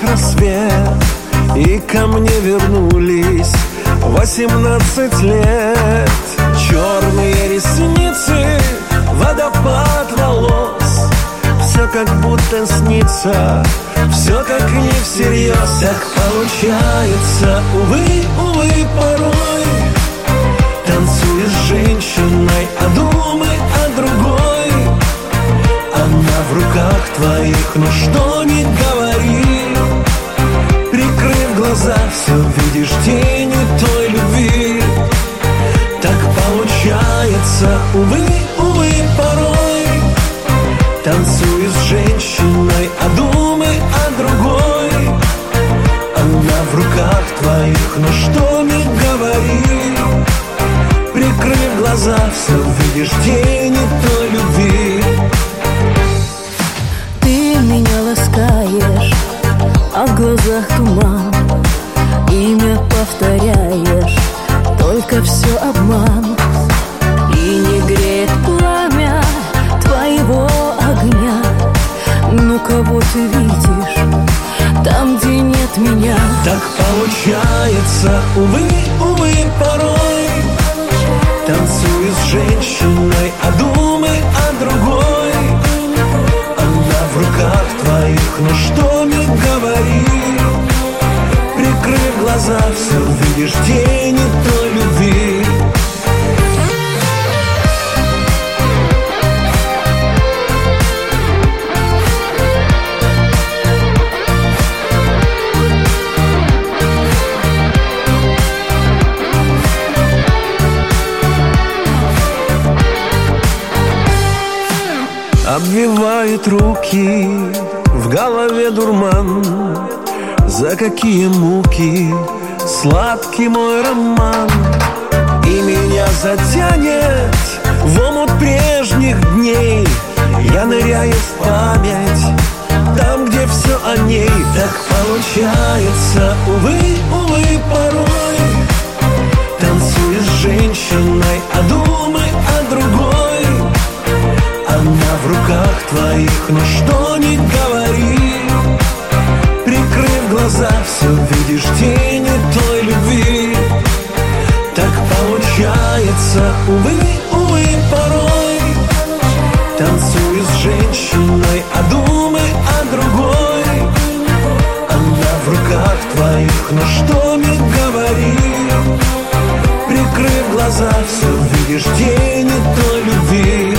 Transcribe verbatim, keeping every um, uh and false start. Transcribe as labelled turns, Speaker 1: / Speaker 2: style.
Speaker 1: рассвет, и ко мне вернулись восемнадцать лет. Черные ресницы, водопад волос, все как будто снится, все как не всерьез. Так получается, увы, увы, порой танцуешь с женщиной, а думай о другой. Она в руках твоих, но что ни говори, прикрыв глаза, все видишь тени той любви. Так получается, увы, увы, порой танцуешь с женщиной, а думай о другой. Она в руках твоих, но что ни говори, прикрыв глаза, все видишь тени той любви.
Speaker 2: Ты меня ласкаешь, а в глазах туман, имя повторяешь, только все обман. И не греет пламя твоего огня. Ну кого ты видишь там, где нет меня?
Speaker 1: Так получается, увы, увы, порой танцуй с женщиной, а думай о другой. Она в руках твоих, но что ни говори, прикрыв глаза, все видишь тени той любви. Обвивает руки, в голове дурман. За какие муки сладкий мой роман. И меня затянет в омут прежних дней. Я ныряю в память, там, где все о ней. Так получается, увы, увы, порой танцуй с женщиной, а думай о другой. Она в руках твоих, но что ни говори, прикрыв глаза, все видишь тени той любви. Так получается, увы, увы, порой танцуй с женщиной, а думай о другой. Она в руках твоих, но что ни говори, прикрыв глаза, все видишь тени той любви.